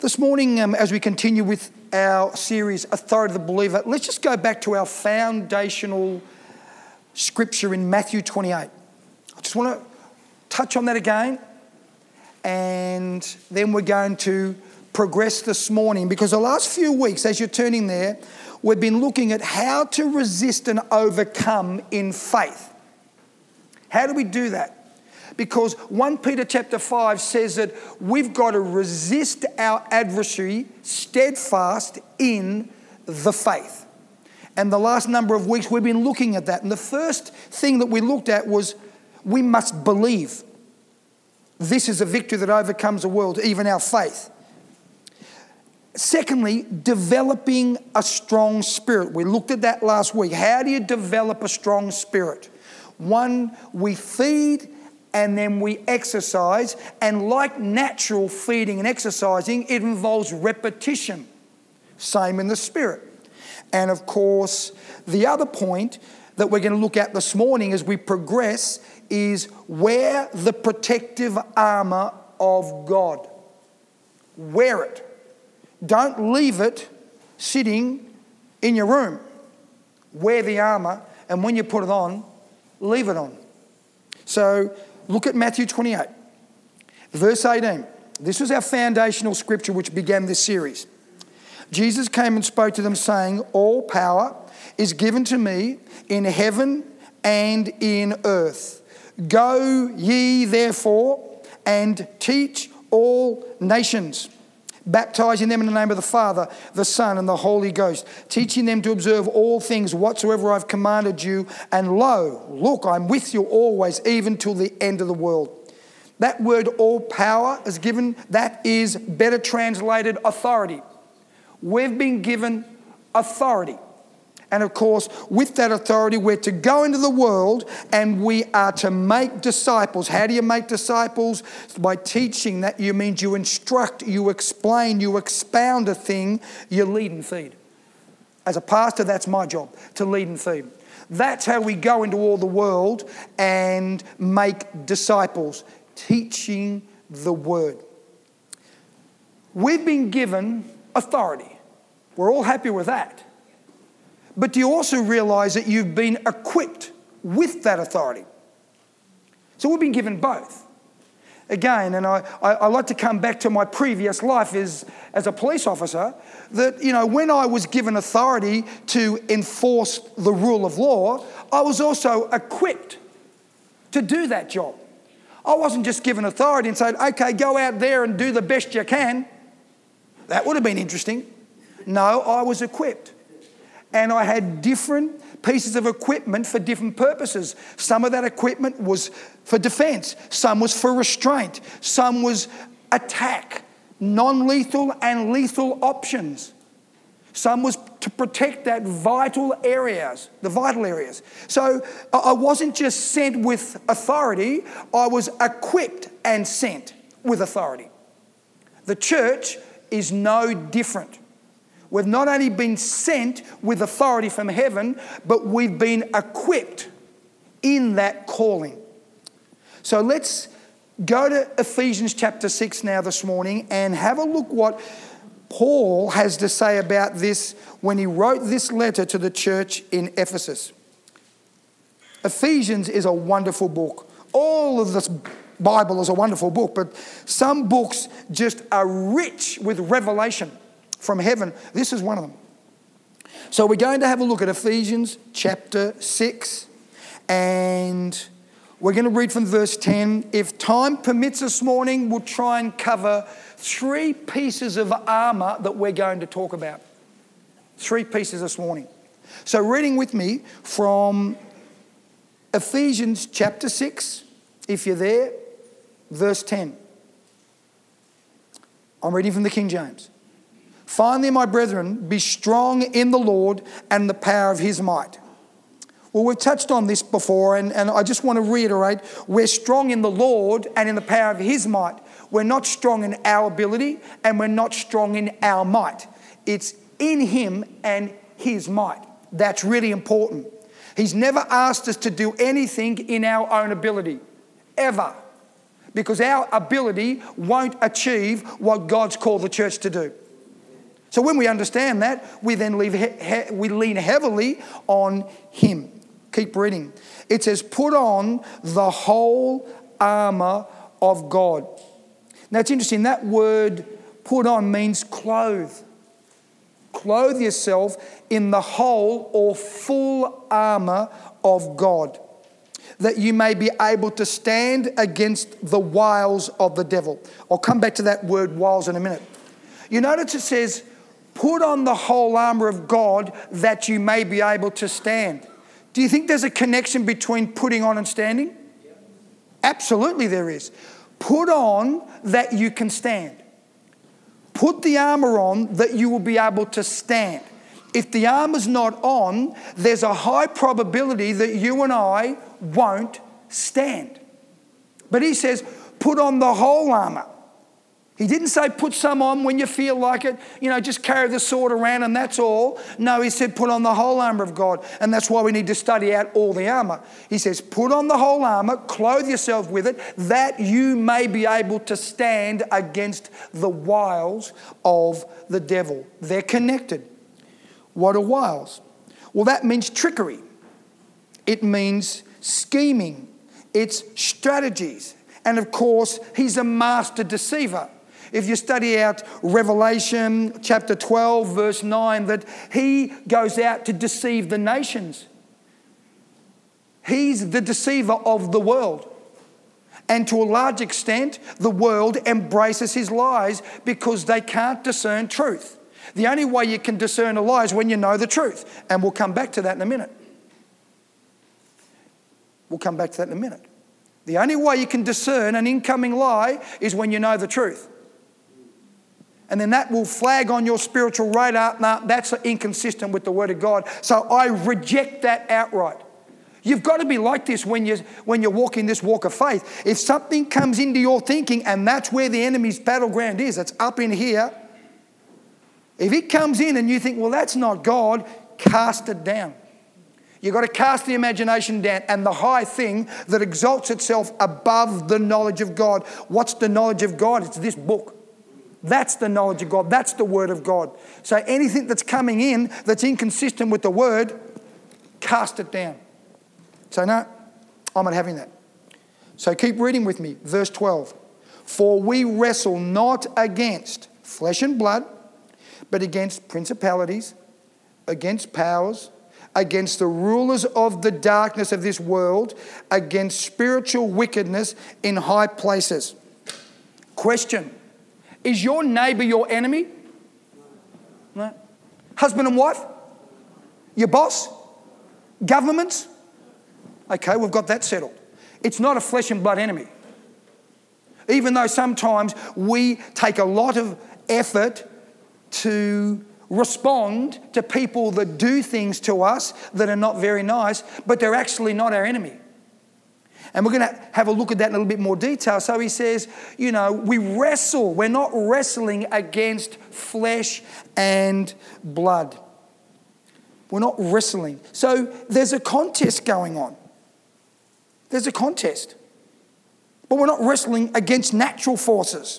This morning, as we continue with our series, Authority of the Believer, let's just go back to our foundational scripture in Matthew 28. I just want to touch on that again, and then we're going to progress this morning, because the last few weeks, as you're turning there, we've been looking at how to resist and overcome in faith. How do we do that? Because 1 Peter chapter 5 says that we've got to resist our adversary steadfast in the faith. And the last number of weeks we've been looking at that. And the first thing that we looked at was we must believe. This is a victory that overcomes the world, even our faith. Secondly, developing a strong spirit. We looked at that last week. How do you develop a strong spirit? One, we feed and then we exercise. And like natural feeding and exercising, it involves repetition. Same in the spirit. And of course, the other point that we're going to look at this morning as we progress is wear the protective armour of God. Wear it. Don't leave it sitting in your room. Wear the armour, and when you put it on, leave it on. So look at Matthew 28, verse 18. This was our foundational scripture which began this series. Jesus came and spoke to them, saying, "All power is given to me in heaven and in earth. Go ye therefore and teach all nations, baptizing them in the name of the Father, the Son, and the Holy Ghost, teaching them to observe all things whatsoever I've commanded you. And lo, look, I'm with you always, even till the end of the world." That word all power is given, that is better translated authority. We've been given authority. And of course, with that authority, we're to go into the world and we are to make disciples. How do you make disciples? By teaching. That you means you instruct, you explain, you expound a thing, you lead and feed. As a pastor, that's my job, to lead and feed. That's how we go into all the world and make disciples, teaching the word. We've been given authority. We're all happy with that. But do you also realise that you've been equipped with that authority? So we've been given both. Again, and I like to come back to my previous life as a police officer, that, you know, when I was given authority to enforce the rule of law, I was also equipped to do that job. I wasn't just given authority and said, okay, go out there and do the best you can. That would have been interesting. No, I was equipped. And I had different pieces of equipment for different purposes. Some of that equipment was for defence. Some was for restraint. Some was attack, non-lethal and lethal options. Some was to protect the vital areas. So I wasn't just sent with authority, I was equipped and sent with authority. The church is no different. We've not only been sent with authority from heaven, but we've been equipped in that calling. So let's go to Ephesians chapter 6 now this morning and have a look what Paul has to say about this when he wrote this letter to the church in Ephesus. Ephesians is a wonderful book. All of this Bible is a wonderful book, but some books just are rich with revelation from heaven. This is one of them. So we're going to have a look at Ephesians chapter 6, and we're going to read from verse 10. If time permits this morning, we'll try and cover 3 pieces of armour that we're going to talk about. 3 pieces this morning. So reading with me from Ephesians chapter 6, if you're there, verse 10. I'm reading from the King James. "Finally, my brethren, be strong in the Lord and the power of his might." Well, we've touched on this before, and I just want to reiterate, we're strong in the Lord and in the power of his might. We're not strong in our ability, and we're not strong in our might. It's in him and his might. That's really important. He's never asked us to do anything in our own ability, ever. because our ability won't achieve what God's called the church to do. So when we understand that, we then we lean heavily on Him. Keep reading. It says, put on the whole armour of God. Now it's interesting, that word put on means clothe. Clothe yourself in the whole or full armour of God, that you may be able to stand against the wiles of the devil. I'll come back to that word wiles in a minute. You notice it says, put on the whole armour of God that you may be able to stand. Do you think there's a connection between putting on and standing? Absolutely there is. Put on that you can stand. Put the armour on that you will be able to stand. If the armour's not on, there's a high probability that you and I won't stand. But he says, put on the whole armour. He didn't say put some on when you feel like it, just carry the sword around and that's all. No, he said put on the whole armour of God. And that's why we need to study out all the armour. He says put on the whole armour, clothe yourself with it, that you may be able to stand against the wiles of the devil. They're connected. What are wiles? Well, that means trickery. It means scheming. It's strategies. And of course, he's a master deceiver. If you study out Revelation chapter 12, verse 9, that he goes out to deceive the nations. He's the deceiver of the world. And to a large extent, the world embraces his lies because they can't discern truth. The only way you can discern a lie is when you know the truth. And we'll come back to that in a minute. The only way you can discern an incoming lie is when you know the truth. And then that will flag on your spiritual radar, nah, that's inconsistent with the Word of God. So I reject that outright. You've got to be like this when you're walking this walk of faith. If something comes into your thinking, and that's where the enemy's battleground is, it's up in here. If it comes in and you think, well, that's not God, cast it down. You've got to cast the imagination down, and the high thing that exalts itself above the knowledge of God. What's the knowledge of God? It's this book. That's the knowledge of God. That's the Word of God. So anything that's coming in that's inconsistent with the Word, cast it down. So no, I'm not having that. So keep reading with me. Verse 12. For we wrestle not against flesh and blood, but against principalities, against powers, against the rulers of the darkness of this world, against spiritual wickedness in high places. Question. Is your neighbour your enemy? No. Husband and wife? Your boss? Governments? Okay, we've got that settled. It's not a flesh and blood enemy. Even though sometimes we take a lot of effort to respond to people that do things to us that are not very nice, but they're actually not our enemy. And we're going to have a look at that in a little bit more detail. So he says, we wrestle. We're not wrestling against flesh and blood. We're not wrestling. So there's a contest going on. There's a contest. But we're not wrestling against natural forces.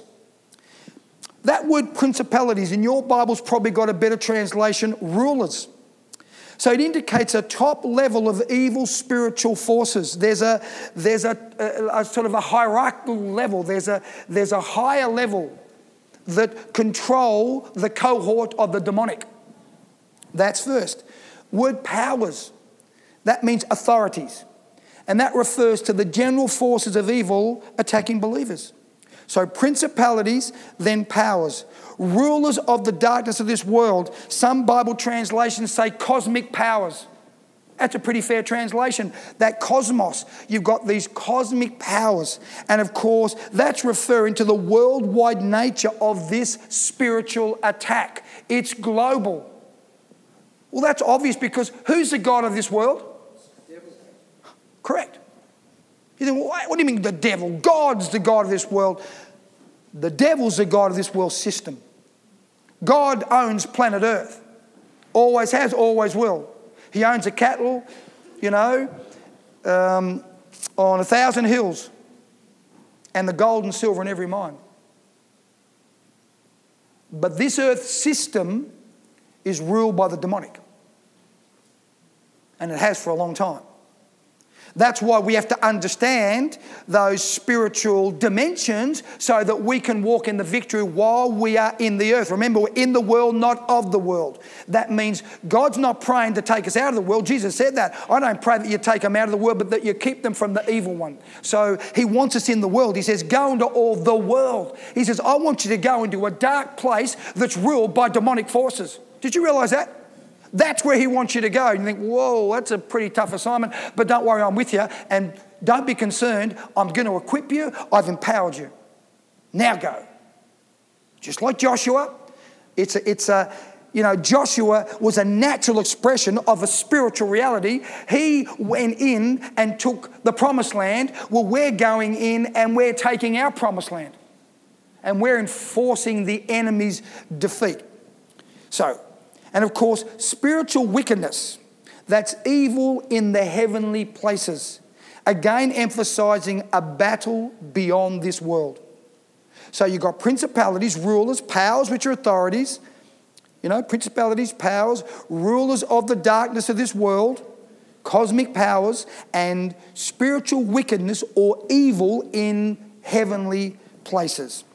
That word principalities in your Bible's probably got a better translation, rulers. So it indicates a top level of evil spiritual forces. There's a sort of a hierarchical level. There's a higher level that control the cohort of the demonic. That's first. Word powers. That means authorities. And that refers to the general forces of evil attacking believers. So principalities, then powers. Rulers of the darkness of this world. Some Bible translations say cosmic powers. That's a pretty fair translation. That cosmos, you've got these cosmic powers. And of course, that's referring to the worldwide nature of this spiritual attack. It's global. Well, that's obvious because who's the God of this world? Correct. You think, well, what do you mean the devil? God's the God of this world. The devil's the God of this world system. God owns planet Earth. Always has, always will. He owns the cattle, on 1,000 hills. and the gold and silver in every mine. But this earth system is ruled by the demonic. And it has for a long time. That's why we have to understand those spiritual dimensions so that we can walk in the victory while we are in the earth. Remember, we're in the world, not of the world. That means God's not praying to take us out of the world. Jesus said that. I don't pray that you take them out of the world, but that you keep them from the evil one. So he wants us in the world. He says, go into all the world. He says, I want you to go into a dark place that's ruled by demonic forces. Did you realize that? That's where he wants you to go. You think, whoa, that's a pretty tough assignment. But don't worry, I'm with you. And don't be concerned. I'm going to equip you. I've empowered you. Now go. Just like Joshua. Joshua was a natural expression of a spiritual reality. He went in and took the promised land. Well, we're going in and we're taking our promised land. And we're enforcing the enemy's defeat. And of course, spiritual wickedness, that's evil in the heavenly places. Again, emphasizing a battle beyond this world. So you've got principalities, rulers, powers, which are authorities. Principalities, powers, rulers of the darkness of this world, cosmic powers, and spiritual wickedness or evil in heavenly places.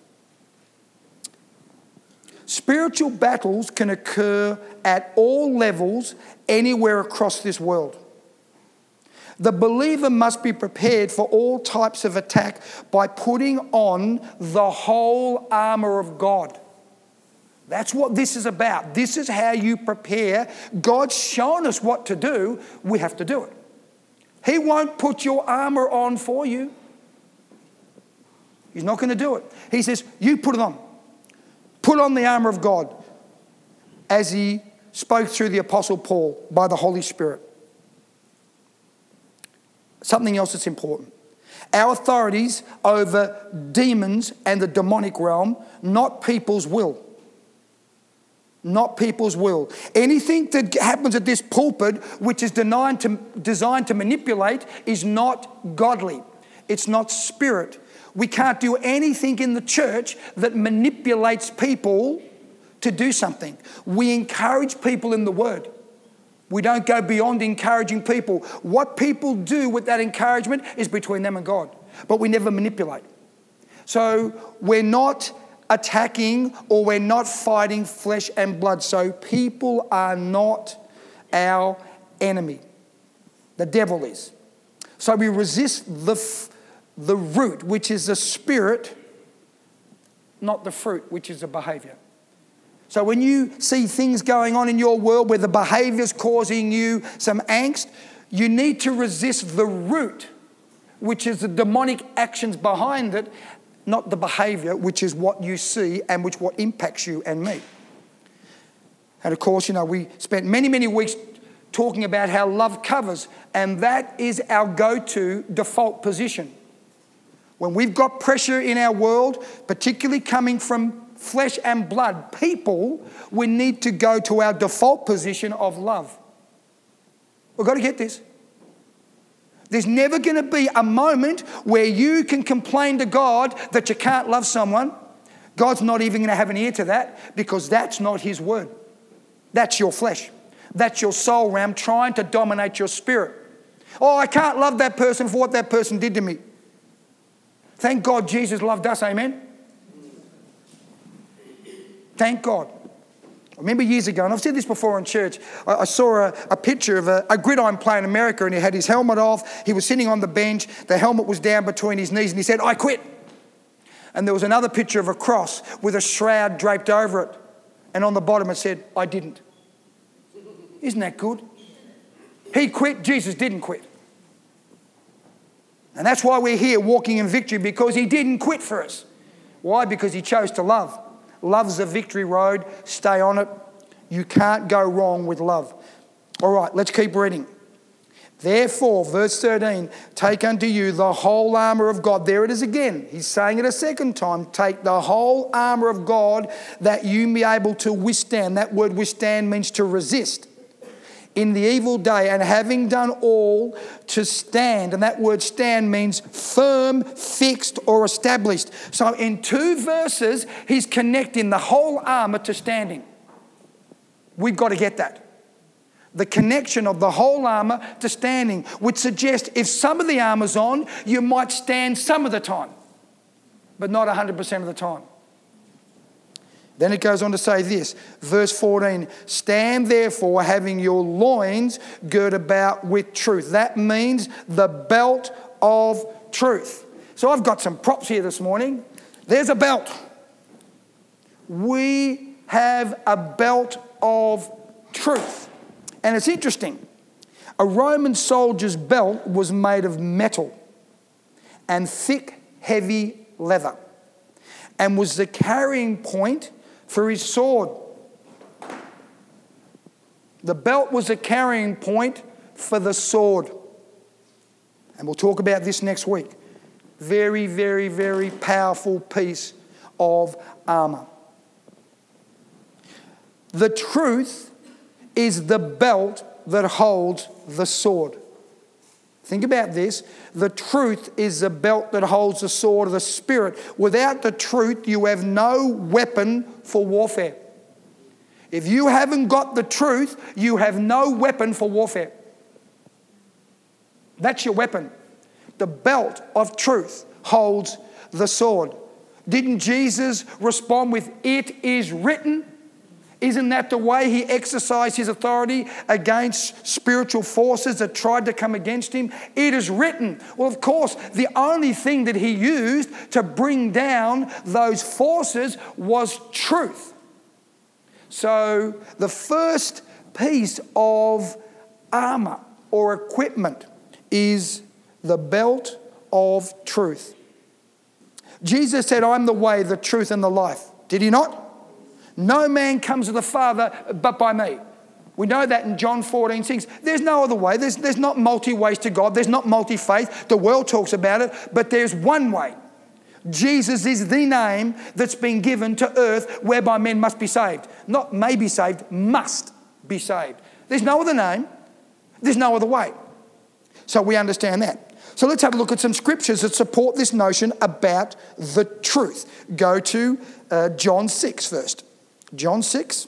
Spiritual battles can occur at all levels, anywhere across this world. The believer must be prepared for all types of attack by putting on the whole armour of God. That's what this is about. This is how you prepare. God's shown us what to do. We have to do it. He won't put your armour on for you. He's not going to do it. He says, you put it on. Put on the armour of God, as he spoke through the Apostle Paul by the Holy Spirit. Something else that's important. Our authorities over demons and the demonic realm, not people's will. Not people's will. Anything that happens at this pulpit which is designed to manipulate is not godly. It's not spirit. We can't do anything in the church that manipulates people to do something. We encourage people in the Word. We don't go beyond encouraging people. What people do with that encouragement is between them and God. But we never manipulate. So we're not attacking or we're not fighting flesh and blood. So people are not our enemy. The devil is. So we resist the root, which is the spirit, not the fruit, which is the behaviour. So when you see things going on in your world where the behaviour is causing you some angst, you need to resist the root, which is the demonic actions behind it, not the behaviour, which is what you see and what impacts you and me. And of course, we spent many, many weeks talking about how love covers, and that is our go-to default position. When we've got pressure in our world, particularly coming from flesh and blood people, we need to go to our default position of love. We've got to get this. There's never going to be a moment where you can complain to God that you can't love someone. God's not even going to have an ear to that, because that's not his word. That's your flesh. That's your soul realm trying to dominate your spirit. Oh, I can't love that person for what that person did to me. Thank God Jesus loved us, amen? Thank God. I remember years ago, and I've said this before in church, I saw a picture of a gridiron player in America, and he had his helmet off. He was sitting on the bench. The helmet was down between his knees, and he said, I quit. And there was another picture of a cross with a shroud draped over it. And on the bottom it said, I didn't. Isn't that good? He quit, Jesus didn't quit. And that's why we're here walking in victory, because he didn't quit for us. Why? Because he chose to love. Love's the victory road. Stay on it. You can't go wrong with love. All right, let's keep reading. Therefore, verse 13, take unto you the whole armour of God. There it is again. He's saying it a second time. Take the whole armour of God that you may be able to withstand. That word withstand means to resist. in the evil day, and having done all to stand. And that word stand means firm, fixed, or established. So in 2 verses, he's connecting the whole armor to standing. We've got to get that. The connection of the whole armor to standing, which suggests if some of the armor's on, you might stand some of the time, but not 100% of the time. Then it goes on to say this, verse 14, stand therefore having your loins girt about with truth. That means the belt of truth. So I've got some props here this morning. There's a belt. We have a belt of truth. And it's interesting. A Roman soldier's belt was made of metal and thick, heavy leather, and was the carrying point for his sword. The belt was a carrying point for the sword. And we'll talk about this next week. Very, very, very powerful piece of armor. The truth is the belt that holds the sword. Think about this. The truth is the belt that holds the sword of the Spirit. Without the truth, you have no weapon for warfare. If you haven't got the truth, you have no weapon for warfare. That's your weapon. The belt of truth holds the sword. Didn't Jesus respond with, "It is written"? Isn't that the way he exercised his authority against spiritual forces that tried to come against him? It is written. Well, of course, the only thing that he used to bring down those forces was truth. So the first piece of armor or equipment is the belt of truth. Jesus said, "I'm the way, the truth, and the life." Did he not? No man comes to the Father but by me. We know that in John 14:6. There's no other way. There's not multi-ways to God. There's not multi-faith. The world talks about it, but there's one way. Jesus is the name that's been given to earth whereby men must be saved. Not may be saved, must be saved. There's no other name. There's no other way. So we understand that. So let's have a look at some scriptures that support this notion about the truth. Go to John 6 first. John 6.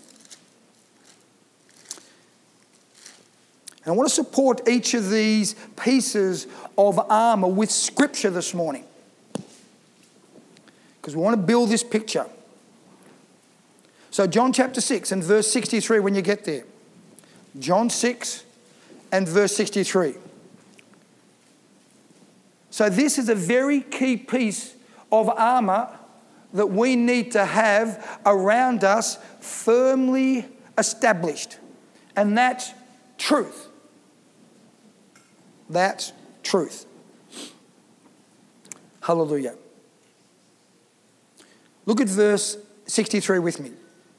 And I want to support each of these pieces of armor with scripture this morning, because we want to build this picture. So John chapter 6 and verse 63 when you get there. John 6 and verse 63. So this is a very key piece of armor that we need to have around us firmly established. And that's truth. That's truth. Hallelujah. Look at verse 63 with me.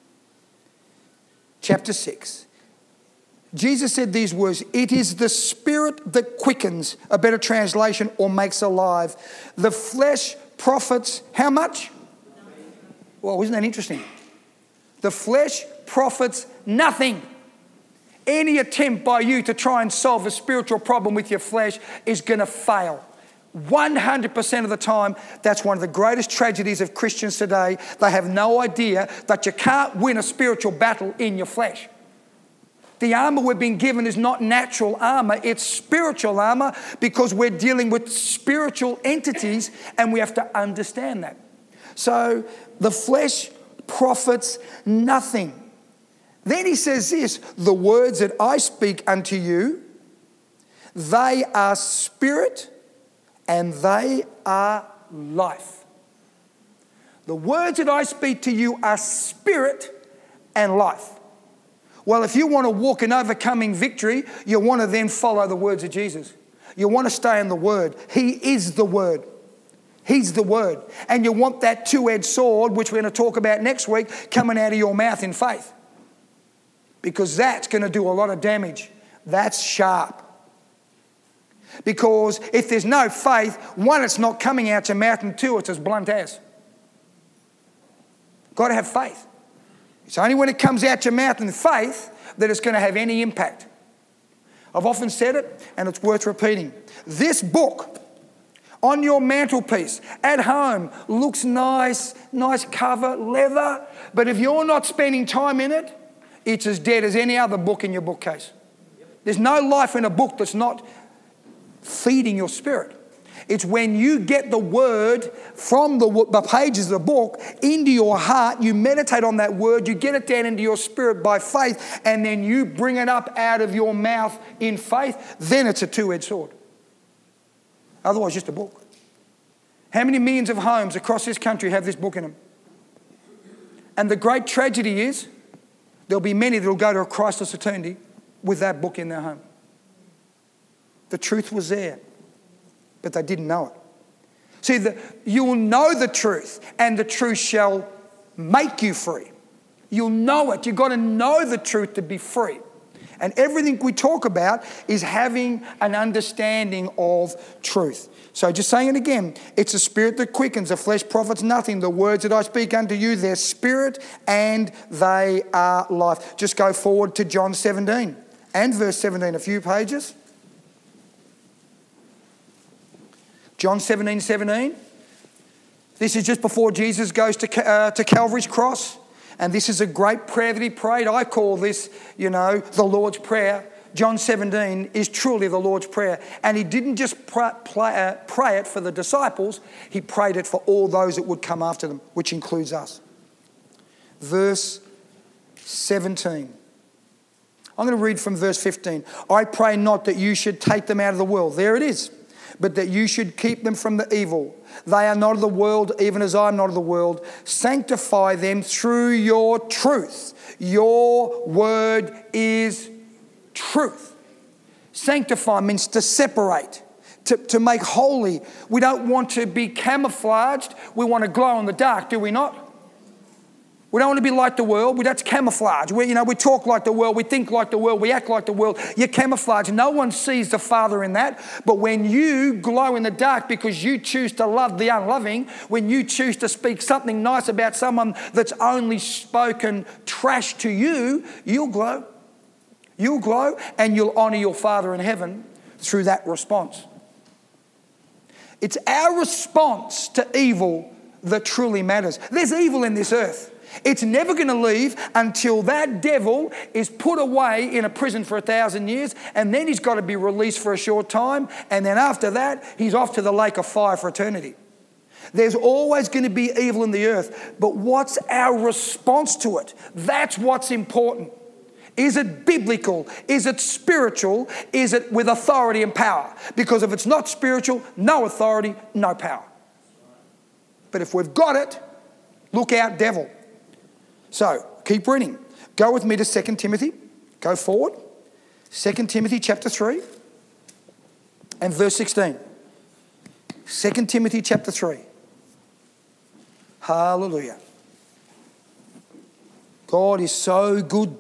Chapter 6. Jesus said these words, "It is the spirit that quickens," a better translation, or makes alive. "The flesh profits," how much? Well, isn't that interesting? The flesh profits nothing. Any attempt by you to try and solve a spiritual problem with your flesh is going to fail. 100% of the time, that's one of the greatest tragedies of Christians today. They have no idea that you can't win a spiritual battle in your flesh. The armor we've been given is not natural armor, it's spiritual armor, because we're dealing with spiritual entities and we have to understand that. So the flesh profits nothing. Then he says this, "The words that I speak unto you, they are spirit and they are life." The words that I speak to you are spirit and life. Well, if you want to walk in overcoming victory, you want to then follow the words of Jesus. You want to stay in the Word. He is the Word. He's the Word. And you want that two-edged sword, which we're going to talk about next week, coming out of your mouth in faith. Because that's going to do a lot of damage. That's sharp. Because if there's no faith, one, it's not coming out your mouth, and two, it's as blunt as. Got to have faith. It's only when it comes out your mouth in faith that it's going to have any impact. I've often said it, and it's worth repeating. This book on your mantelpiece at home looks nice cover, leather, but if you're not spending time in it, it's as dead as any other book in your bookcase. There's no life in a book that's not feeding your spirit. It's when you get the word from the pages of the book into your heart, you meditate on that word, you get it down into your spirit by faith, and then you bring it up out of your mouth in faith, then it's a two-edged sword. Otherwise, just a book. How many millions of homes across this country have this book in them? And the great tragedy is there'll be many that will go to a Christless eternity with that book in their home. The truth was there, but they didn't know it. See, you will know the truth, and the truth shall make you free. You'll know it. You've got to know the truth to be free. And everything we talk about is having an understanding of truth. So just saying it again, it's a spirit that quickens, the flesh profits nothing. The words that I speak unto you, they're spirit and they are life. Just go forward to John 17 and verse 17, a few pages. John 17:17. This is just before Jesus goes to Calvary's cross. And this is a great prayer that he prayed. I call this, the Lord's Prayer. John 17 is truly the Lord's Prayer. And he didn't just pray it for the disciples. He prayed it for all those that would come after them, which includes us. Verse 17. I'm going to read from verse 15. I pray not that you should take them out of the world. There it is. But that you should keep them from the evil. They are not of the world, even as I am not of the world. Sanctify them through your truth. Your word is truth. Sanctify means to separate, to make holy. We don't want to be camouflaged. We want to glow in the dark, do we not? We don't want to be like the world. That's camouflage. We talk like the world. We think like the world. We act like the world. You're camouflage. No one sees the Father in that. But when you glow in the dark because you choose to love the unloving, when you choose to speak something nice about someone that's only spoken trash to you, you'll glow. You'll glow and you'll honour your Father in heaven through that response. It's our response to evil that truly matters. There's evil in this earth. It's never going to leave until that devil is put away in a prison for 1,000 years, and then he's got to be released for a short time, and then after that, he's off to the lake of fire for eternity. There's always going to be evil in the earth, but what's our response to it? That's what's important. Is it biblical? Is it spiritual? Is it with authority and power? Because if it's not spiritual, no authority, no power. But if we've got it, look out, devil. So, keep reading. Go with me to 2 Timothy. Go forward. 2 Timothy chapter 3 and verse 16. 2 Timothy chapter 3. Hallelujah. God is so good.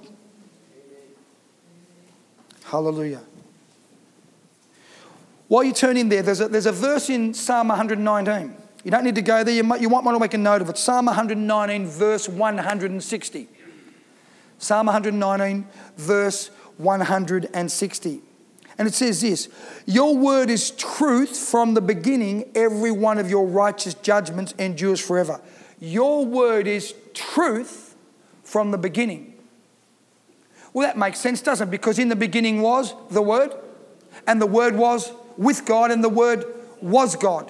Hallelujah. While you turn in there, there's a verse in Psalm 119. You don't need to go there. You might want to make a note of it. Psalm 119, verse 160. Psalm 119, verse 160. And it says this: your word is truth from the beginning. Every one of your righteous judgments endures forever. Your word is truth from the beginning. Well, that makes sense, doesn't it? Because in the beginning was the Word, and the Word was with God, and the Word was God.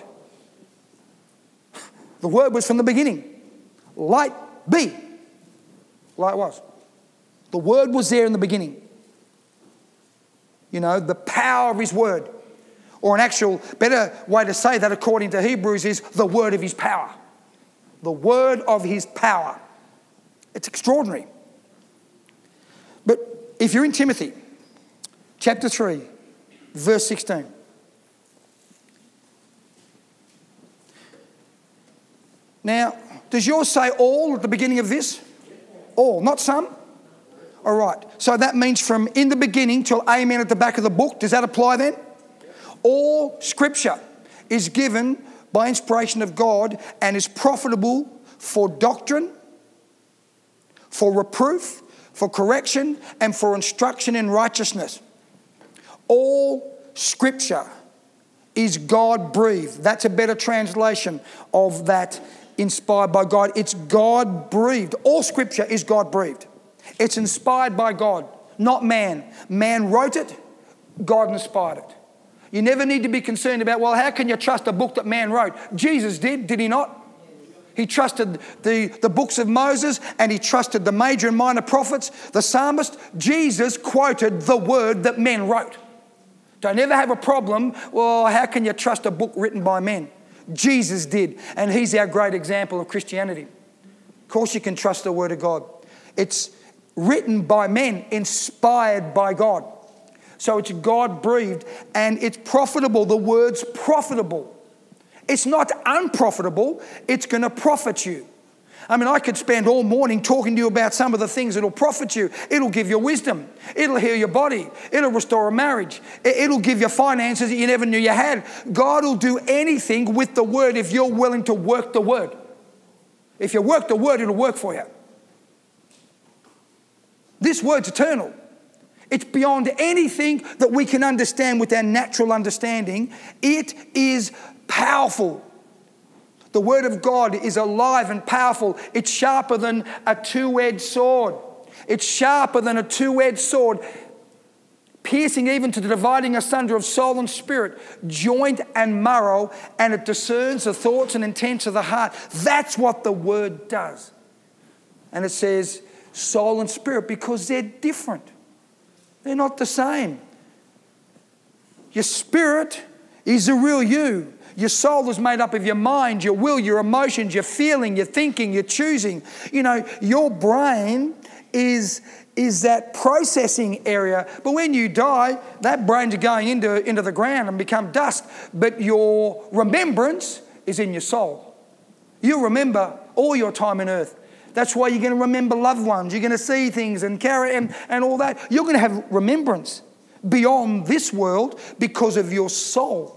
The Word was from the beginning. Light be. Light was. The Word was there in the beginning. The power of His Word. Or an actual better way to say that according to Hebrews is the word of His power. The word of His power. It's extraordinary. But if you're in Timothy, chapter 3, verse 16. Now, does yours say all at the beginning of this? All, not some? All right. So that means from in the beginning till amen at the back of the book. Does that apply then? All Scripture is given by inspiration of God and is profitable for doctrine, for reproof, for correction, and for instruction in righteousness. All Scripture is God-breathed. That's a better translation of that, inspired by God. It's God-breathed. All Scripture is God-breathed. It's inspired by God, not man. Man wrote it, God inspired it. You never need to be concerned about, well, how can you trust a book that man wrote? Jesus did he not? He trusted the books of Moses, and he trusted the major and minor prophets, the psalmist. Jesus quoted the word that men wrote. Don't ever have a problem, well, how can you trust a book written by men? Jesus did, and he's our great example of Christianity. Of course you can trust the word of God. It's written by men, inspired by God. So it's God-breathed, and it's profitable. The word's profitable. It's not unprofitable. It's going to profit you. I mean, I could spend all morning talking to you about some of the things that will profit you. It'll give you wisdom. It'll heal your body. It'll restore a marriage. It'll give you finances that you never knew you had. God will do anything with the word if you're willing to work the word. If you work the word, it'll work for you. This word's eternal. It's beyond anything that we can understand with our natural understanding. It is powerful. The word of God is alive and powerful. It's sharper than a two-edged sword. It's sharper than a two-edged sword, piercing even to the dividing asunder of soul and spirit, joint and marrow, and it discerns the thoughts and intents of the heart. That's what the word does. And it says soul and spirit because they're different. They're not the same. Your spirit is the real you. Your soul is made up of your mind, your will, your emotions, your feeling, your thinking, your choosing. You know, your brain is that processing area. But when you die, that brain's going into the ground and become dust. But your remembrance is in your soul. You'll remember all your time on earth. That's why you're going to remember loved ones. You're going to see things and carry and all that. You're going to have remembrance beyond this world because of your soul.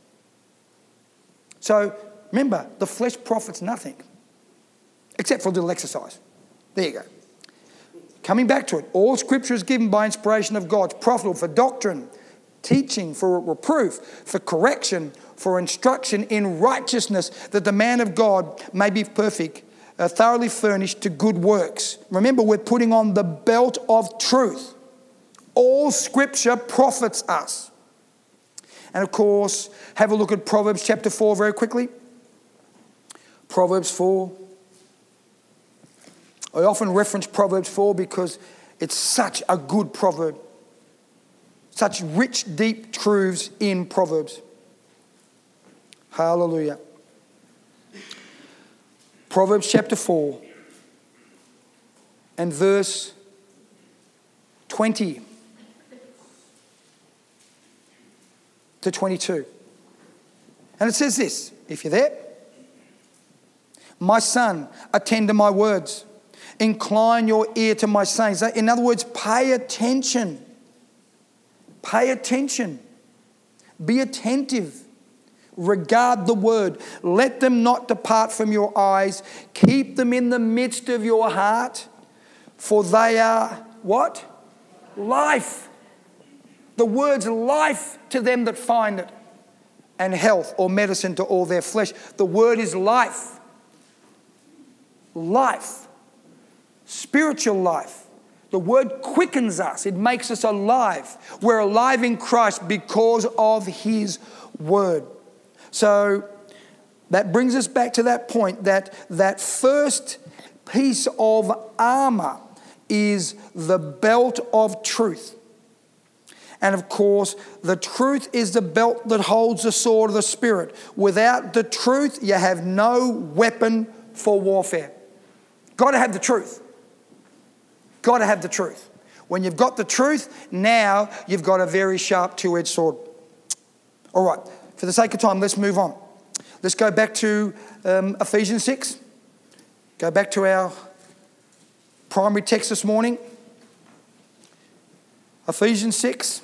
So remember, the flesh profits nothing except for a little exercise. There you go. Coming back to it, all Scripture is given by inspiration of God. It's profitable for doctrine, teaching, for reproof, for correction, for instruction in righteousness, that the man of God may be perfect, thoroughly furnished to good works. Remember, we're putting on the belt of truth. All Scripture profits us. And of course, have a look at Proverbs chapter 4 very quickly. Proverbs 4. I often reference Proverbs 4 because it's such a good proverb. Such rich, deep truths in Proverbs. Hallelujah. Proverbs chapter 4 and verse 20 to 22. And it says this, if you're there. My son, attend to my words. Incline your ear to my sayings. In other words, pay attention. Pay attention. Be attentive. Regard the word. Let them not depart from your eyes. Keep them in the midst of your heart. For they are what? Life. The word's life to them that find it. And health or medicine to all their flesh. The word is life. Life. Spiritual life. The word quickens us. It makes us alive. We're alive in Christ because of His word. So that brings us back to that point that first piece of armor is the belt of truth. And of course, the truth is the belt that holds the sword of the Spirit. Without the truth, you have no weapon for warfare. Got to have the truth. Got to have the truth. When you've got the truth, now you've got a very sharp two-edged sword. All right, for the sake of time, let's move on. Let's go back to Ephesians 6. Go back to our primary text this morning. Ephesians 6.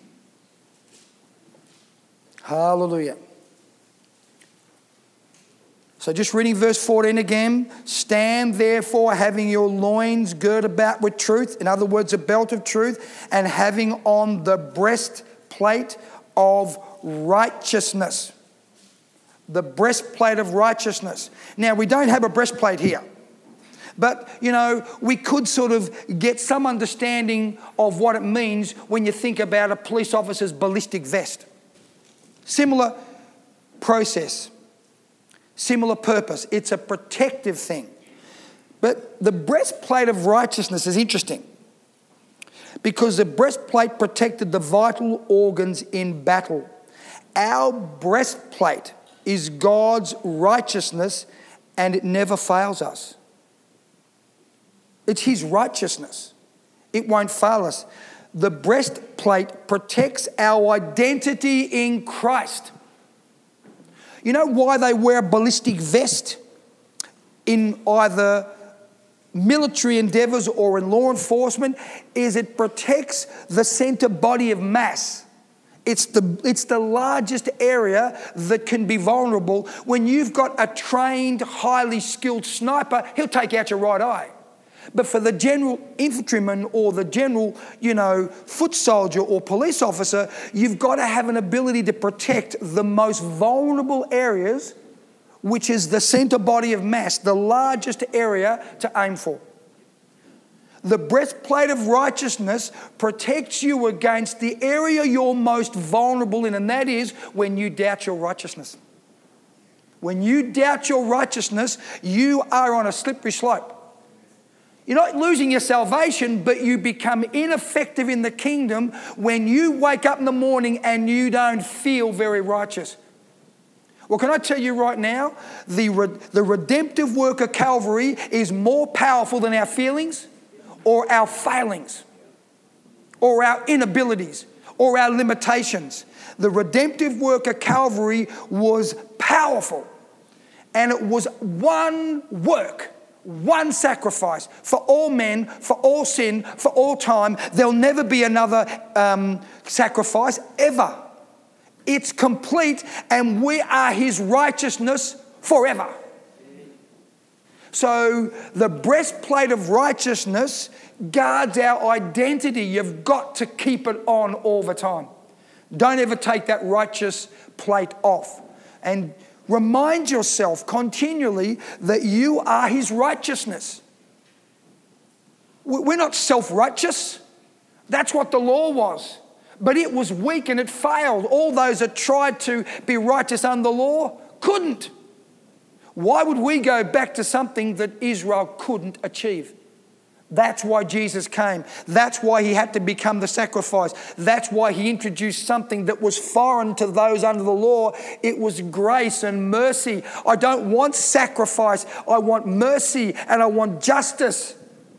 Hallelujah. So just reading verse 14 again. Stand therefore having your loins girt about with truth. In other words, a belt of truth. And having on the breastplate breastplate of righteousness. The breastplate of righteousness. Now, we don't have a breastplate here. But, we could sort of get some understanding of what it means when you think about a police officer's ballistic vest. Similar process, similar purpose. It's a protective thing. But the breastplate of righteousness is interesting because the breastplate protected the vital organs in battle. Our breastplate is God's righteousness, and it never fails us. It's His righteousness. It won't fail us. The breastplate protects our identity in Christ. You know why they wear a ballistic vest in either military endeavours or in law enforcement? Is it protects the centre body of mass. It's the largest area that can be vulnerable. When you've got a trained, highly skilled sniper, he'll take out your right eye. But for the general infantryman or the general, foot soldier or police officer, you've got to have an ability to protect the most vulnerable areas, which is the centre body of mass, the largest area to aim for. The breastplate of righteousness protects you against the area you're most vulnerable in, and that is when you doubt your righteousness. When you doubt your righteousness, you are on a slippery slope. You're not losing your salvation, but you become ineffective in the kingdom when you wake up in the morning and you don't feel very righteous. Well, can I tell you right now, the redemptive work of Calvary is more powerful than our feelings or our failings or our inabilities or our limitations. The redemptive work of Calvary was powerful, and it was one work, one sacrifice for all men, for all sin, for all time. There'll never be another sacrifice ever. It's complete, and we are His righteousness forever. So the breastplate of righteousness guards our identity. You've got to keep it on all the time. Don't ever take that righteous plate off. And remind yourself continually that you are His righteousness. We're not self-righteous. That's what the law was. But it was weak and it failed. All those that tried to be righteous under the law couldn't. Why would we go back to something that Israel couldn't achieve? That's why Jesus came. That's why He had to become the sacrifice. That's why He introduced something that was foreign to those under the law. It was grace and mercy. I don't want sacrifice. I want mercy and I want justice.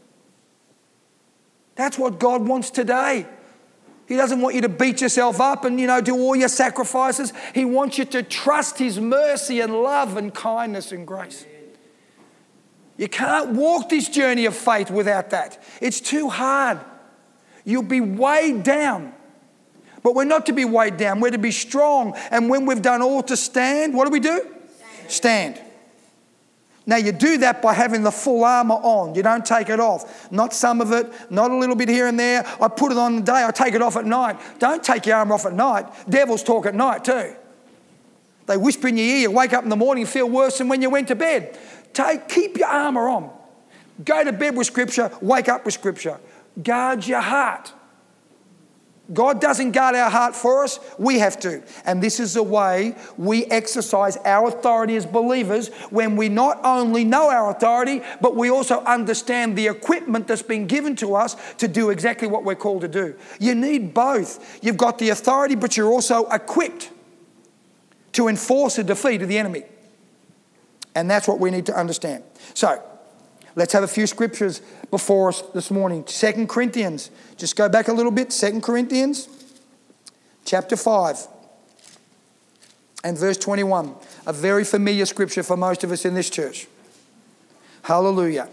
That's what God wants today. He doesn't want you to beat yourself up and, do all your sacrifices. He wants you to trust His mercy and love and kindness and grace. You can't walk this journey of faith without that. It's too hard. You'll be weighed down. But we're not to be weighed down. We're to be strong. And when we've done all to stand, what do? Stand. Now you do that by having the full armour on. You don't take it off. Not some of it, not a little bit here and there. I put it on the day, I take it off at night. Don't take your armour off at night. Devils talk at night too. They whisper in your ear, you wake up in the morning and feel worse than when you went to bed. Keep your armour on. Go to bed with Scripture, wake up with Scripture. Guard your heart. God doesn't guard our heart for us, we have to. And this is the way we exercise our authority as believers, when we not only know our authority, but we also understand the equipment that's been given to us to do exactly what we're called to do. You need both. You've got the authority, but you're also equipped to enforce a defeat of the enemy. And that's what we need to understand. So, let's have a few scriptures before us this morning. 2 Corinthians. Just go back a little bit. 2 Corinthians chapter 5 and verse 21. A very familiar scripture for most of us in this church. Hallelujah.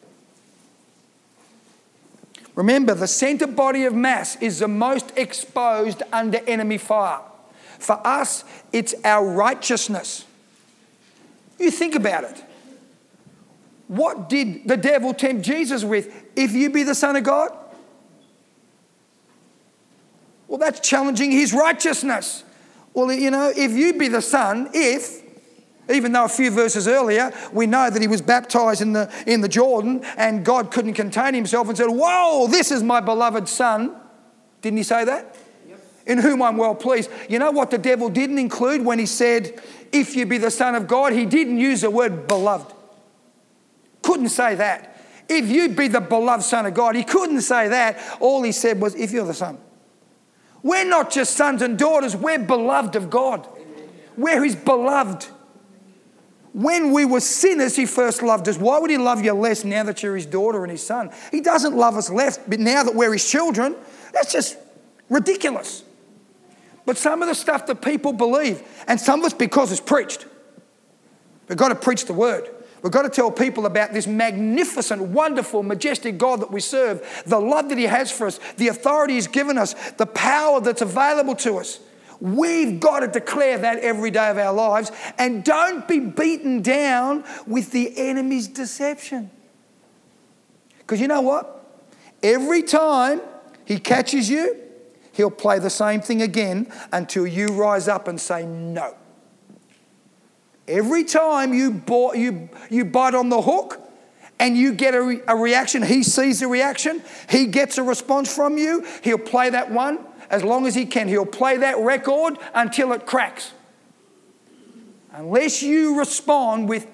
Remember, the centre body of mass is the most exposed under enemy fire. For us, it's our righteousness. You think about it. What did the devil tempt Jesus with? If you be the Son of God? Well, that's challenging his righteousness. Well, if you be the Son, even though a few verses earlier, we know that he was baptized in the Jordan and God couldn't contain himself and said, whoa, this is my beloved Son. Didn't he say that? Yep. In whom I'm well pleased. You know what the devil didn't include when he said, if you be the Son of God? He didn't use the word beloved. Couldn't say that. If you be the beloved Son of God, he couldn't say that. All he said was, if you're the Son. We're not just sons and daughters, we're beloved of God. We're his beloved. When we were sinners, he first loved us. Why would he love you less now that you're his daughter and his son? He doesn't love us less, but now that we're his children, that's just ridiculous. But some of the stuff that people believe, and some of it's because it's preached. We've got to preach the word. We've got to tell people about this magnificent, wonderful, majestic God that we serve, the love that he has for us, the authority he's given us, the power that's available to us. We've got to declare that every day of our lives, and don't be beaten down with the enemy's deception. Because you know what? Every time he catches you, he'll play the same thing again until you rise up and say no. Every time you bite on the hook and you get a reaction, he sees the reaction, he gets a response from you, he'll play that one. As long as he can, he'll play that record until it cracks. Unless you respond with,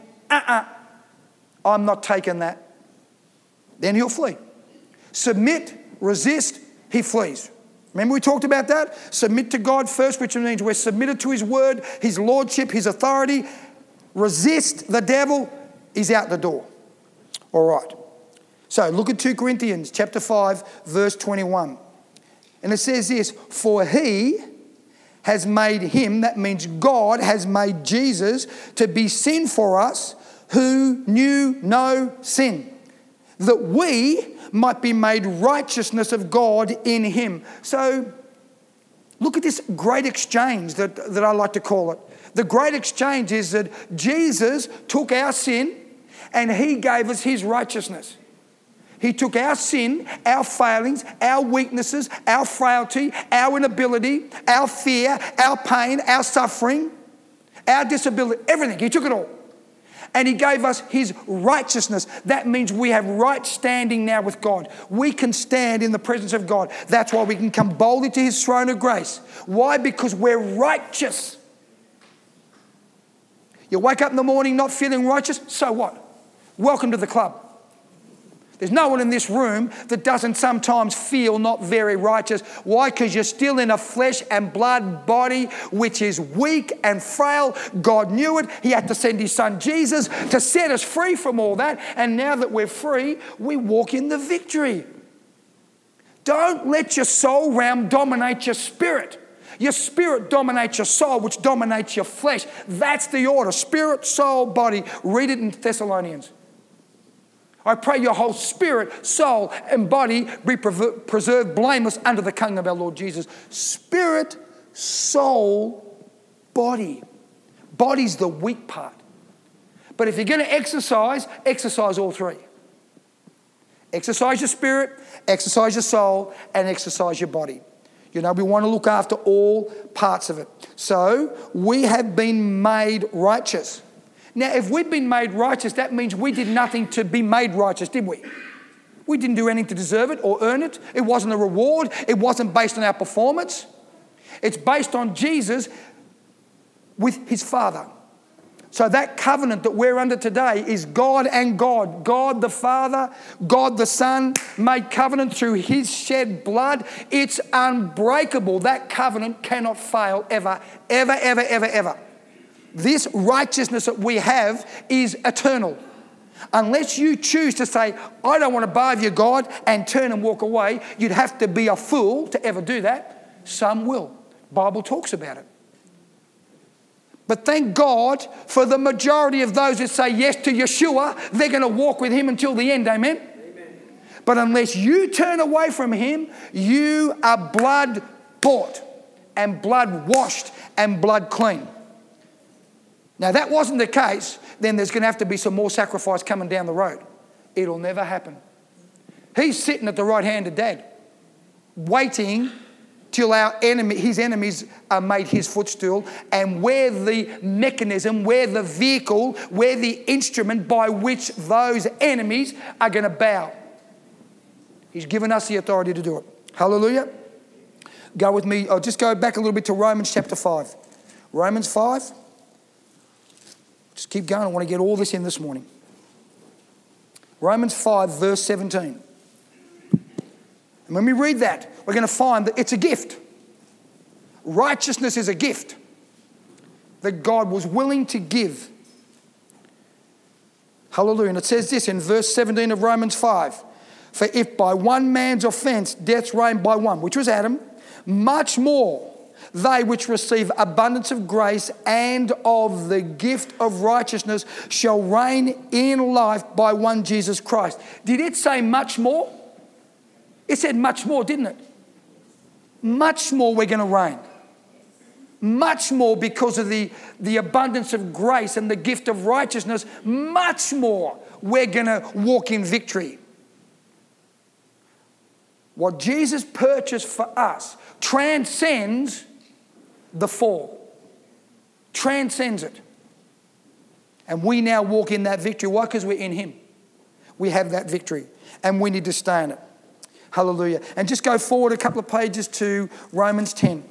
I'm not taking that, then he'll flee. Submit, resist, he flees. Remember we talked about that? Submit to God first, which means we're submitted to his word, his lordship, his authority. Resist the devil, he's out the door. All right. So look at 2 Corinthians chapter 5, verse 21. And it says this, for he has made him, that means God has made Jesus to be sin for us who knew no sin, that we might be made righteousness of God in him. So look at this great exchange that I like to call it. The great exchange is that Jesus took our sin and he gave us his righteousness. He took our sin, our failings, our weaknesses, our frailty, our inability, our fear, our pain, our suffering, our disability, everything. He took it all. And he gave us his righteousness. That means we have right standing now with God. We can stand in the presence of God. That's why we can come boldly to his throne of grace. Why? Because we're righteous. You wake up in the morning not feeling righteous, so what? Welcome to the club. There's no one in this room that doesn't sometimes feel not very righteous. Why? Because you're still in a flesh and blood body which is weak and frail. God knew it. He had to send his son Jesus to set us free from all that. And now that we're free, we walk in the victory. Don't let your soul realm dominate your spirit. Your spirit dominates your soul, which dominates your flesh. That's the order. Spirit, soul, body. Read it in Thessalonians. I pray your whole spirit, soul, and body be preserved blameless under the coming of our Lord Jesus. Spirit, soul, body. Body's the weak part. But if you're going to exercise all three. Exercise your spirit, exercise your soul, and exercise your body. You know, we want to look after all parts of it. So, we have been made righteous. Now, if we've been made righteous, that means we did nothing to be made righteous, did we? We didn't do anything to deserve it or earn it. It wasn't a reward. It wasn't based on our performance. It's based on Jesus with his Father. So that covenant that we're under today is God and God. God the Father, God the Son made covenant through his shed blood. It's unbreakable. That covenant cannot fail ever, ever, ever, ever, ever. This righteousness that we have is eternal. Unless you choose to say, I don't want to bow you, God, and turn and walk away, you'd have to be a fool to ever do that. Some will. The Bible talks about it. But thank God for the majority of those that say yes to Yeshua, they're going to walk with him until the end, amen? Amen. But unless you turn away from him, you are blood bought and blood washed and blood clean. Now, that wasn't the case, then there's going to have to be some more sacrifice coming down the road. It'll never happen. He's sitting at the right hand of Dad, waiting till his enemies are made his footstool, and we're the mechanism, we're the vehicle, we're the instrument by which those enemies are going to bow. He's given us the authority to do it. Hallelujah. Go with me. I'll just go back a little bit to Romans chapter 5. Romans 5. Just keep going. I want to get all this in this morning. Romans 5 verse 17. And when we read that, we're going to find that it's a gift. Righteousness is a gift that God was willing to give. Hallelujah. And it says this in verse 17 of Romans 5. For if by one man's offense death reigned by one, which was Adam, much more they which receive abundance of grace and of the gift of righteousness shall reign in life by one Jesus Christ. Did it say much more? It said much more, didn't it? Much more we're going to reign. Much more because of the abundance of grace and the gift of righteousness. Much more we're going to walk in victory. What Jesus purchased for us transcends the fall. Transcends it. And we now walk in that victory. Why? Because we're in him. We have that victory. And we need to stay in it. Hallelujah. And just go forward a couple of pages to Romans 10.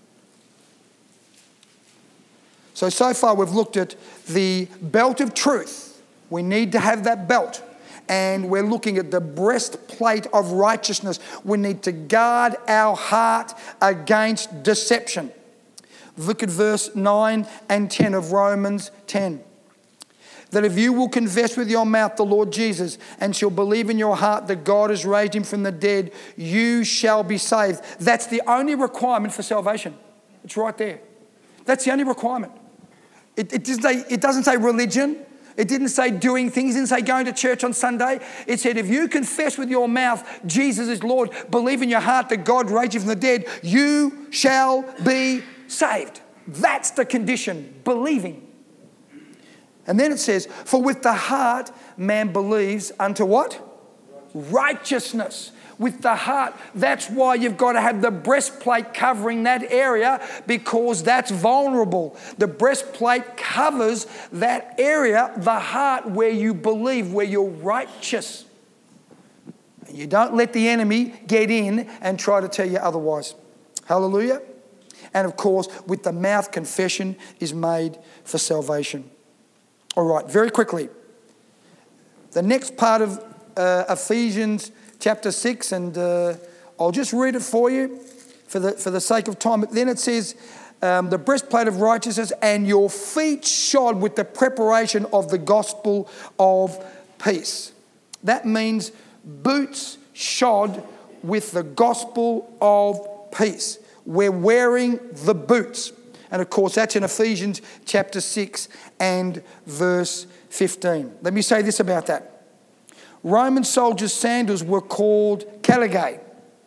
So far we've looked at the belt of truth. We need to have that belt. And we're looking at the breastplate of righteousness. We need to guard our heart against deception. Look at verse 9 and 10 of Romans 10. That if you will confess with your mouth the Lord Jesus and shall believe in your heart that God has raised him from the dead, you shall be saved. That's the only requirement for salvation. It's right there. That's the only requirement. It doesn't say religion. It didn't say doing things. It didn't say going to church on Sunday. It said if you confess with your mouth Jesus is Lord, believe in your heart that God raised him from the dead, you shall be saved. That's the condition, believing. And then it says, for with the heart man believes unto what? Righteousness. With the heart. That's why you've got to have the breastplate covering that area, because that's vulnerable. The breastplate covers that area, the heart, where you believe, where you're righteous. You don't let the enemy get in and try to tell you otherwise. Hallelujah. And of course, with the mouth, confession is made for salvation. All right, very quickly. The next part of Ephesians chapter 6, and I'll just read it for you for the sake of time. But then it says, the breastplate of righteousness and your feet shod with the preparation of the gospel of peace. That means boots shod with the gospel of peace. We're wearing the boots. And of course, that's in Ephesians chapter 6 and verse 15. Let me say this about that. Roman soldiers' sandals were called caligae.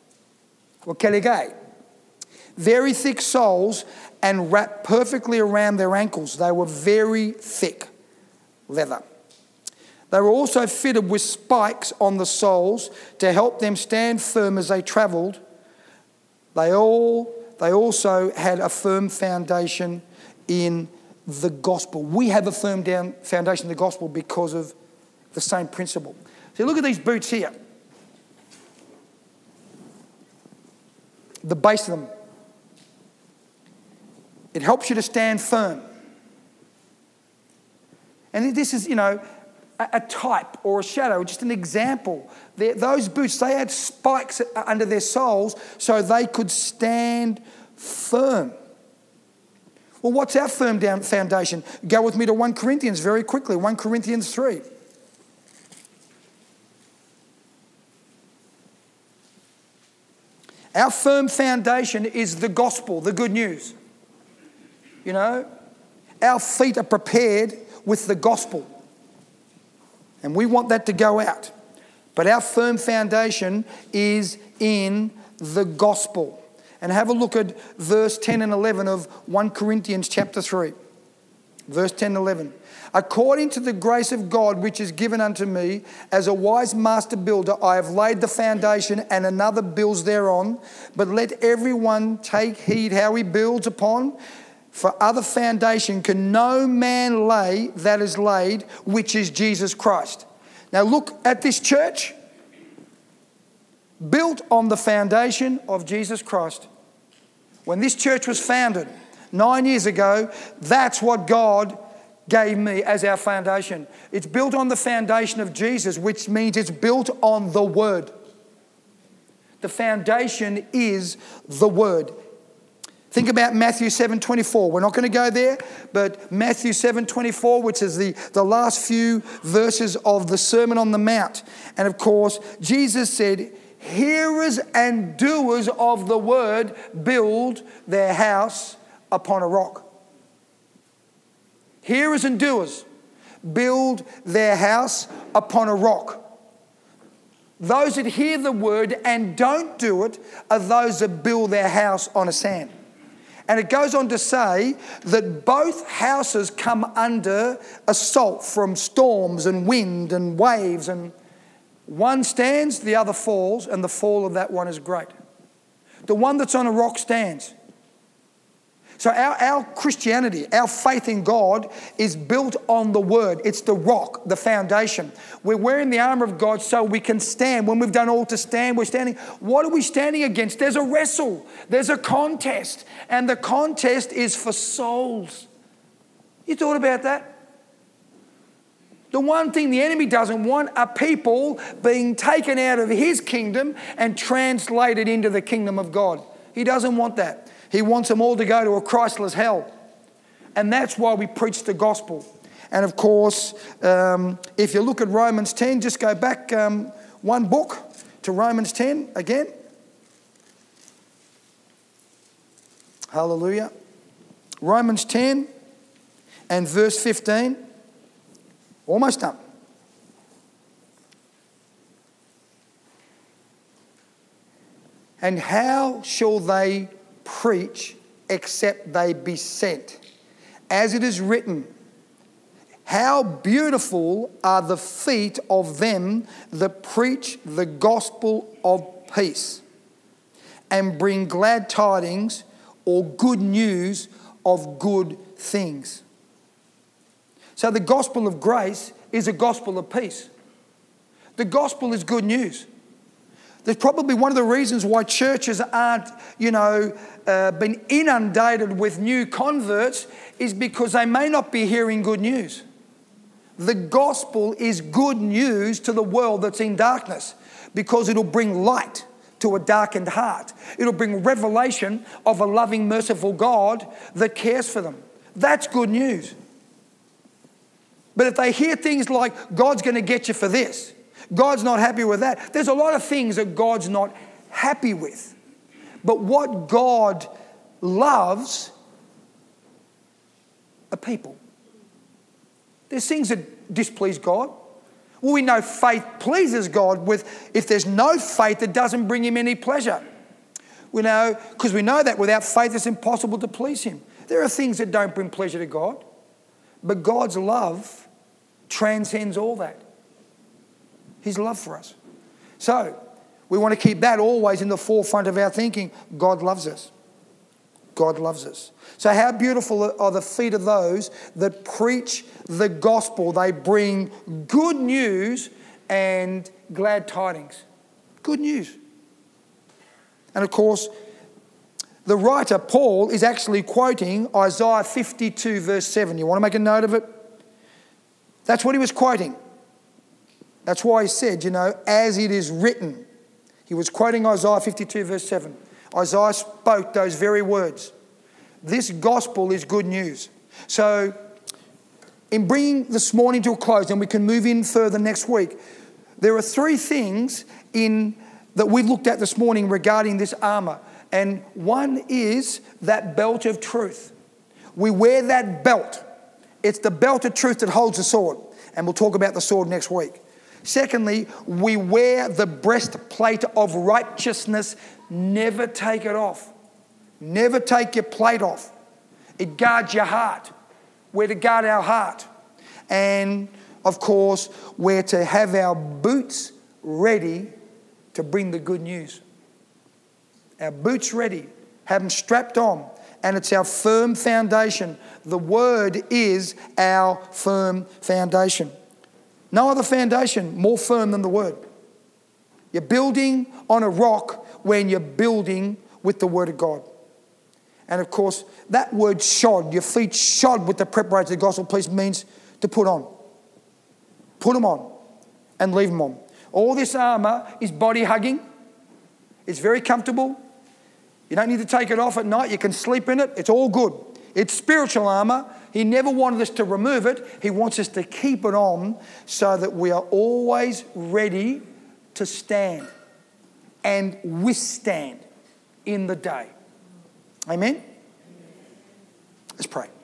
Very thick soles and wrapped perfectly around their ankles. They were very thick leather. They were also fitted with spikes on the soles to help them stand firm as they travelled. They also had a firm foundation in the gospel. We have a firm foundation in the gospel because of the same principle. So look at these boots here. The base of them. It helps you to stand firm. And this is, a type or a shadow, just an example. Those boots, they had spikes under their soles so they could stand firm. Well, what's our firm foundation? Go with me to 1 Corinthians very quickly. 1 Corinthians 3. Our firm foundation is the gospel, the good news. Our feet are prepared with the gospel. And we want that to go out. But our firm foundation is in the gospel. And have a look at verse 10 and 11 of 1 Corinthians chapter 3. Verse 10 and 11. According to the grace of God which is given unto me, as a wise master builder, I have laid the foundation, and another builds thereon. But let everyone take heed how he builds upon. For other foundation can no man lay that is laid, which is Jesus Christ. Now look at this church, built on the foundation of Jesus Christ. When this church was founded 9 years ago, that's what God gave me as our foundation. It's built on the foundation of Jesus, which means it's built on the Word. The foundation is the Word. Think about Matthew 7:24. We're not going to go there, but Matthew 7:24, which is the last few verses of the Sermon on the Mount. And of course, Jesus said, hearers and doers of the word build their house upon a rock. Hearers and doers build their house upon a rock. Those that hear the word and don't do it are those that build their house on a sand. And it goes on to say that both houses come under assault from storms and wind and waves, and one stands, the other falls, and the fall of that one is great. The one that's on a rock stands. So our Christianity, our faith in God is built on the Word. It's the rock, the foundation. We're wearing the armour of God so we can stand. When we've done all to stand, we're standing. What are we standing against? There's a wrestle. There's a contest. And the contest is for souls. You thought about that? The one thing the enemy doesn't want are people being taken out of his kingdom and translated into the kingdom of God. He doesn't want that. He wants them all to go to a Christless hell. And that's why we preach the gospel. And of course, if you look at Romans 10, just go back one book to Romans 10 again. Hallelujah. Romans 10 and verse 15. Almost done. And how shall they preach except they be sent? As it is written, how beautiful are the feet of them that preach the gospel of peace and bring glad tidings or good news of good things. So the gospel of grace is a gospel of peace. The gospel is good news. There's probably one of the reasons why churches aren't, been inundated with new converts is because they may not be hearing good news. The gospel is good news to the world that's in darkness because it'll bring light to a darkened heart. It'll bring revelation of a loving, merciful God that cares for them. That's good news. But if they hear things like, God's going to get you for this, God's not happy with that. There's a lot of things that God's not happy with. But what God loves are people. There's things that displease God. Well, we know faith pleases God if there's no faith, it doesn't bring him any pleasure. Because we know that without faith it's impossible to please him. There are things that don't bring pleasure to God. But God's love transcends all that. His love for us. So, we want to keep that always in the forefront of our thinking. God loves us. God loves us. So how beautiful are the feet of those that preach the gospel. They bring good news and glad tidings. Good news. And of course, the writer, Paul, is actually quoting Isaiah 52 verse 7. You want to make a note of it? That's what he was quoting. That's why he said, as it is written. He was quoting Isaiah 52 verse 7. Isaiah spoke those very words. This gospel is good news. So, in bringing this morning to a close, and we can move in further next week, there are three things that we've looked at this morning regarding this armour. And one is that belt of truth. We wear that belt. It's the belt of truth that holds the sword. And we'll talk about the sword next week. Secondly, we wear the breastplate of righteousness. Never take it off. Never take your plate off. It guards your heart. We're to guard our heart. And, of course, we're to have our boots ready to bring the good news. Our boots ready. Have them strapped on. And it's our firm foundation. The Word is our firm foundation. No other foundation more firm than the Word. You're building on a rock when you're building with the Word of God. And of course, that word shod, your feet shod with the preparation of the gospel of peace, means to put on. Put them on and leave them on. All this armour is body hugging. It's very comfortable. You don't need to take it off at night. You can sleep in it. It's all good. It's spiritual armour. He never wanted us to remove it. He wants us to keep it on so that we are always ready to stand and withstand in the day. Amen? Let's pray.